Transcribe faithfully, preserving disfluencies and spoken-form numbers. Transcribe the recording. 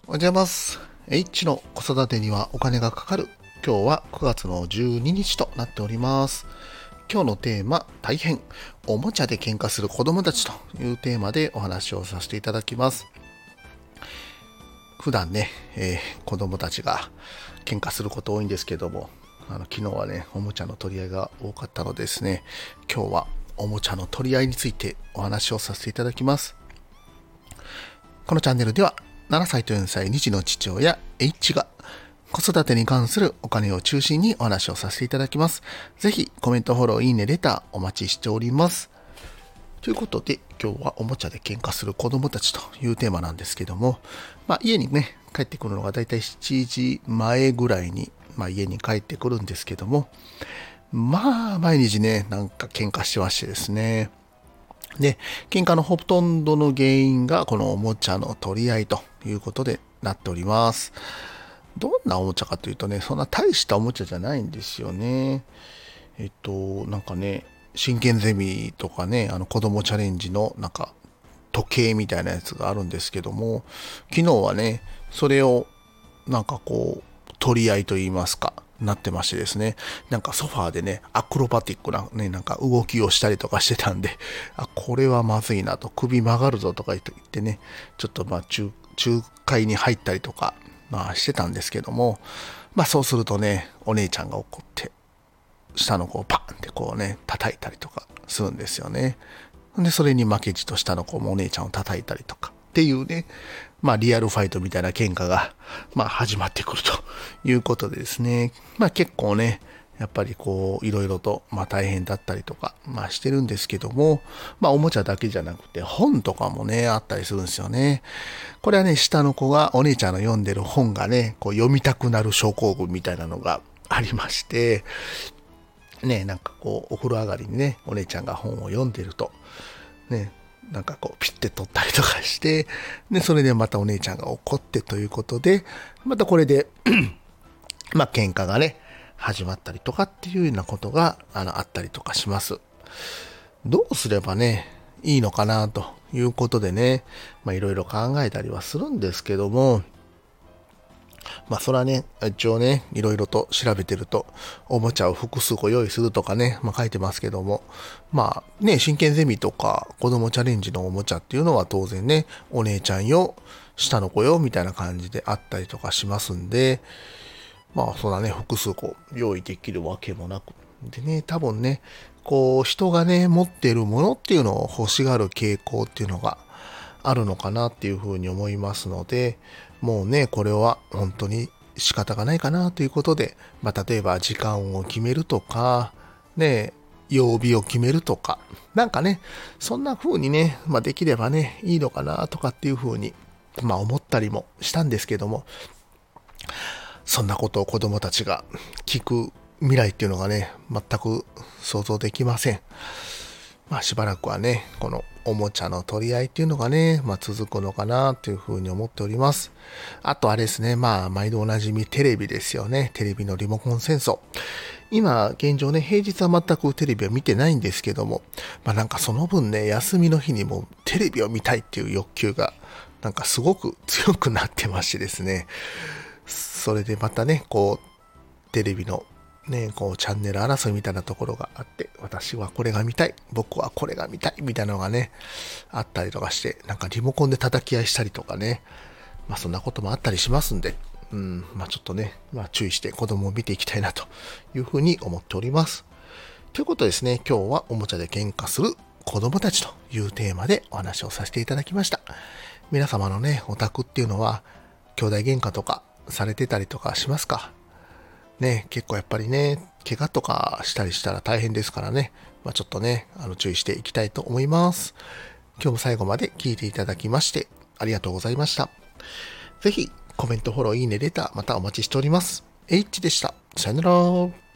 おはようございます。H の子育てにはお金がかかる。今日はくがつのじゅうににちとなっております。今日のテーマ、大変。おもちゃで喧嘩する子供たちというテーマでお話をさせていただきます。普段ね、えー、子供たちが喧嘩すること多いんですけども、あの昨日はね、おもちゃの取り合いが多かったのでですね、今日はおもちゃの取り合いについてお話をさせていただきます。このチャンネルではななさいとよんさいに児の父親 H が子育てに関するお金を中心にお話をさせていただきます。ぜひコメント、フォロー、いいね、レターお待ちしております。ということで今日はおもちゃで喧嘩する子供たちというテーマなんですけども、まあ、家にね帰ってくるのがだいたいしちじまえぐらいに、まあ、家に帰ってくるんですけども、まあ毎日ねなんか喧嘩してましてですね。で、喧嘩のほとんどの原因がこのおもちゃの取り合いということでなっております。どんなおもちゃかというとね、そんな大したおもちゃじゃないんですよね。えっと、なんかね、真剣ゼミとかね、あの子供チャレンジのなんか時計みたいなやつがあるんですけども、昨日はね、それをなんかこう、取り合いと言いますか、なってましてですね、なんかソファーでね、アクロバティックなね、なんか動きをしたりとかしてたんで、あ、これはまずいなと、首曲がるぞとか言ってね、ちょっとまあ仲、仲介に入ったりとか、まあしてたんですけども、まあそうするとね、お姉ちゃんが怒って、下の子をパンってこうね、叩いたりとかするんですよね。で、それに負けじと下の子もお姉ちゃんを叩いたりとかっていうね、まあリアルファイトみたいな喧嘩が、まあ始まってくるということでですね、まあ結構ね、やっぱりこう、いろいろと、まあ大変だったりとか、まあしてるんですけども、まあおもちゃだけじゃなくて本とかもね、あったりするんですよね。これはね、下の子がお姉ちゃんの読んでる本がね、こう読みたくなる症候群みたいなのがありまして、ね、なんかこう、お風呂上がりにね、お姉ちゃんが本を読んでると、ね、なんかこう、ピッて取ったりとかして、で、それでまたお姉ちゃんが怒ってということで、またこれでまあ、喧嘩がね、始まったりとかっていうようなことが、あの、あったりとかします。どうすればね、いいのかなということでね、まあ、いろいろ考えたりはするんですけども、まあそれはね、一応ね、いろいろと調べてると、おもちゃを複数個用意するとかね、まあ書いてますけども、まあね、真剣ゼミとか子供チャレンジのおもちゃっていうのは当然ね、お姉ちゃんよ、下の子よ、みたいな感じであったりとかしますんで、まあそんなね、複数個用意できるわけもなく、でね、多分ね、こう人がね、持っているものっていうのを欲しがる傾向っていうのがあるのかなっていうふうに思いますので、もうね、これは本当に仕方がないかなということで、まあ、例えば時間を決めるとか、ね、曜日を決めるとか、なんかね、そんな風にね、まあ、できればね、いいのかなとかっていう風に、まあ、思ったりもしたんですけども、そんなことを子供たちが聞く未来っていうのがね、全く想像できません。まあしばらくはね、このおもちゃの取り合いっていうのがね、まあ続くのかなというふうに思っております。あとあれですね、まあ毎度おなじみテレビですよね。テレビのリモコン戦争。今現状ね、平日は全くテレビは見てないんですけども、まあなんかその分ね、休みの日にもテレビを見たいっていう欲求がなんかすごく強くなってましてですね。それでまたね、こう、テレビのね、こうチャンネル争いみたいなところがあって、私はこれが見たい、僕はこれが見たいみたいなのがね、あったりとかして、なんかリモコンで叩き合いしたりとかね、まあそんなこともあったりしますんで、うん、まあちょっとね、まあ注意して子供を見ていきたいなというふうに思っております。ということですね、今日はおもちゃで喧嘩する子供たちというテーマでお話をさせていただきました。皆様のね、お宅っていうのは、兄弟喧嘩とかされてたりとかしますか？ね、結構やっぱりね、怪我とかしたりしたら大変ですからね、まあ、ちょっとね、あの注意していきたいと思います。今日も最後まで聞いていただきましてありがとうございました。ぜひコメント、フォロー、いいね、レターまたお待ちしております。H でした。さよなら。